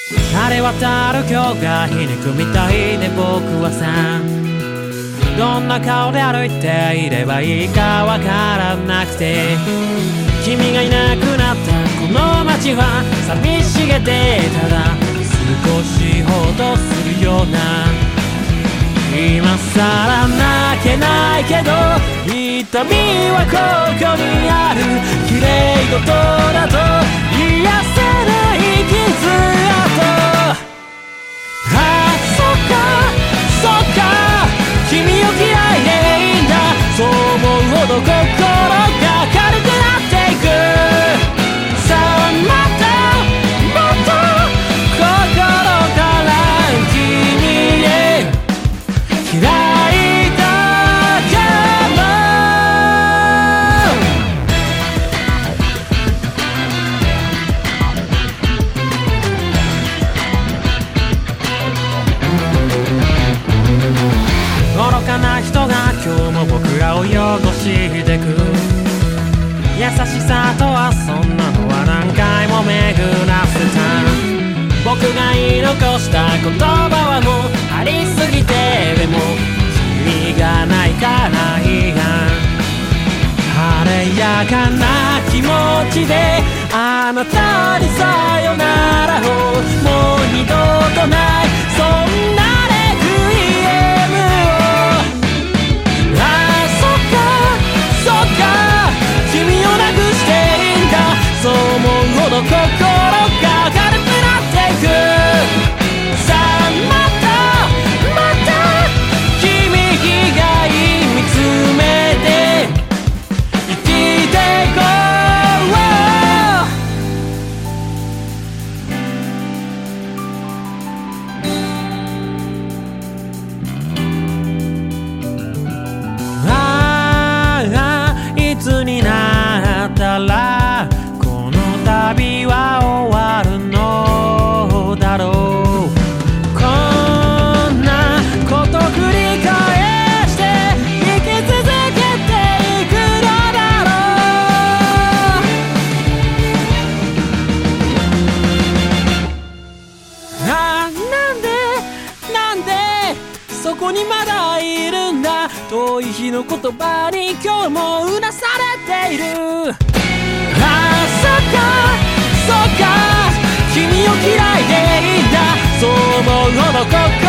晴れ渡る今日が皮肉みたいで僕はさ、どんな顔で歩いていればいいかわからなくて、君がいなくなったこの街は寂しげで、ただ少しほどするような、今さら泣けないけど痛みはここにある、綺麗事だと癒せない傷跡。ああそっかそっか、君を嫌いでいいんだ、そう思うほど心が軽くなっていく。さあまたもっと心から君へ嫌いだから愚かな人が今日も僕らを汚してく。優しさとはそんなのは何回も巡らせた。僕が言い残した言葉はもうありすぎて、でも君がないからいいや。晴れやかな気持ちであなたにさよならを、もう二度とないそんなレクイエムを。ああそっかそっか、君をなくしていいんだ、そう思うほど心が軽くなっていく。さあまたまた君以外見つめて生きてこう。ああいつになったらこの旅は終わるのだろう。こんなこと繰り返して生き続けていくのだろう。ああなんでそこにまだいるんだ、遠い日の言葉に今日もうなされている。ああそっかそっか、君を嫌いでいいんだ、そう思うほど心